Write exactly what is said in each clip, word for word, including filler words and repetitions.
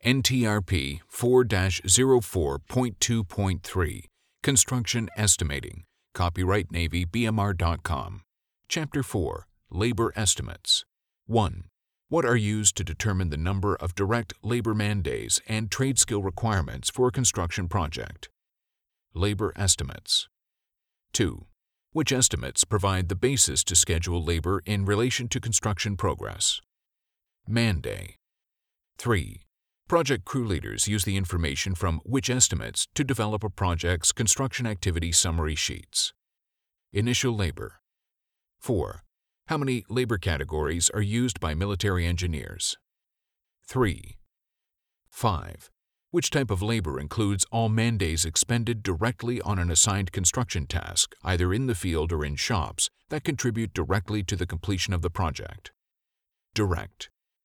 N T R P four dash zero four point two point three, Construction Estimating, copyright Navy B M R dot com. Chapter four, Labor Estimates. one. What are used to determine the number of direct labor man days and trade skill requirements for a construction project? Labor estimates. two. Which estimates provide the basis to schedule labor in relation to construction progress? Man day. three. Project crew leaders use the information from which estimates to develop a project's construction activity summary sheets? Initial labor. four. How many labor categories are used by military engineers? three. five. Which type of labor includes all man days expended directly on an assigned construction task, either in the field or in shops, that contribute directly to the completion of the project? Direct.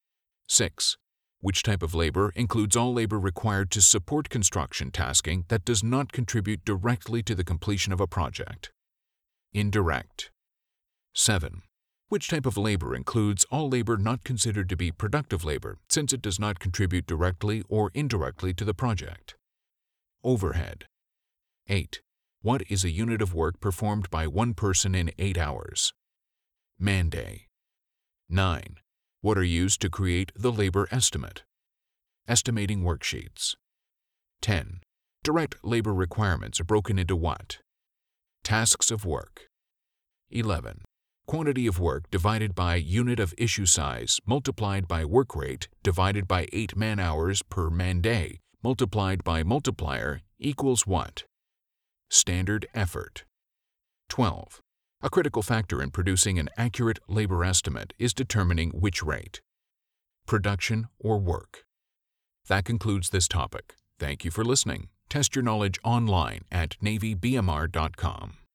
six. Which type of labor includes all labor required to support construction tasking that does not contribute directly to the completion of a project? Indirect. seven. Which type of labor includes all labor not considered to be productive labor since it does not contribute directly or indirectly to the project? Overhead. eight. What is a unit of work performed by one person in eight hours? Man day. nine. What are used to create the labor estimate? Estimating worksheets. ten. Direct labor requirements are broken into what? Tasks of work. eleven. Quantity of work divided by unit of issue size multiplied by work rate divided by eight man-hours per man-day multiplied by multiplier equals what? Standard effort. twelve. A critical factor in producing an accurate labor estimate is determining which rate? Production or work? That concludes this topic. Thank you for listening. Test your knowledge online at Navy B M R dot com.